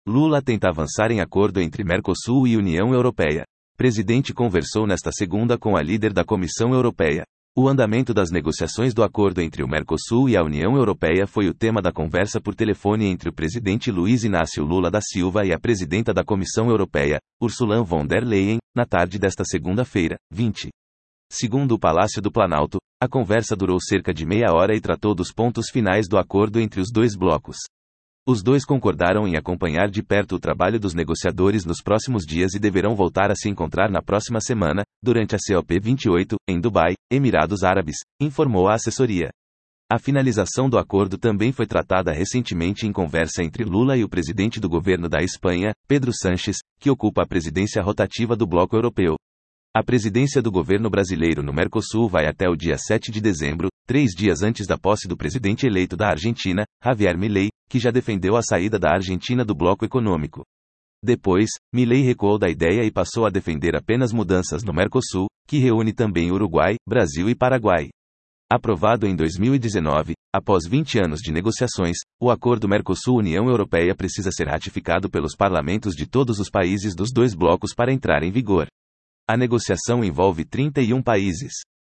Lula tenta avançar em acordo entre Mercosul e União Europeia. Presidente conversou nesta segunda com a líder da Comissão Europeia. O andamento das negociações do acordo entre o Mercosul e a União Europeia foi o tema da conversa por telefone entre o presidente Luiz Inácio Lula da Silva e a presidenta da Comissão Europeia, Ursula von der Leyen, na tarde desta segunda-feira, 20. Segundo o Palácio do Planalto, a conversa durou cerca de meia hora e tratou dos pontos finais do acordo entre os dois blocos. Os dois concordaram em acompanhar de perto o trabalho dos negociadores nos próximos dias e deverão voltar a se encontrar na próxima semana, durante a COP28, em Dubai, Emirados Árabes, informou a assessoria. A finalização do acordo também foi tratada recentemente em conversa entre Lula e o presidente do governo da Espanha, Pedro Sánchez, que ocupa a presidência rotativa do Bloco Europeu. A presidência do governo brasileiro no Mercosul vai até o dia 7 de dezembro, 3 dias antes da posse do presidente eleito da Argentina, Javier Milei, que já defendeu a saída da Argentina do bloco econômico. Depois, Milei recuou da ideia e passou a defender apenas mudanças no Mercosul, que reúne também Uruguai, Brasil e Paraguai. Aprovado em 2019, após 20 anos de negociações, o acordo Mercosul-União Europeia precisa ser ratificado pelos parlamentos de todos os países dos dois blocos para entrar em vigor. A negociação envolve 31 países.